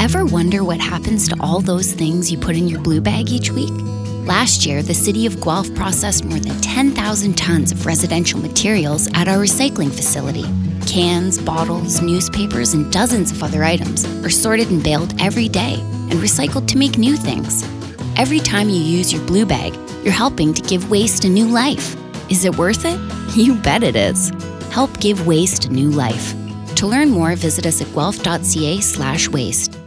Ever wonder what happens to all those things you put in your blue bag each week? Last year, the city of Guelph processed more than 10,000 tons of residential materials at our recycling facility. Cans, bottles, newspapers, and dozens of other items are sorted and baled every day and recycled to make new things. Every time you use your blue bag, you're helping to give waste a new life. Is it worth it? You bet it is. Help give waste a new life. To learn more, visit us at guelph.ca/waste.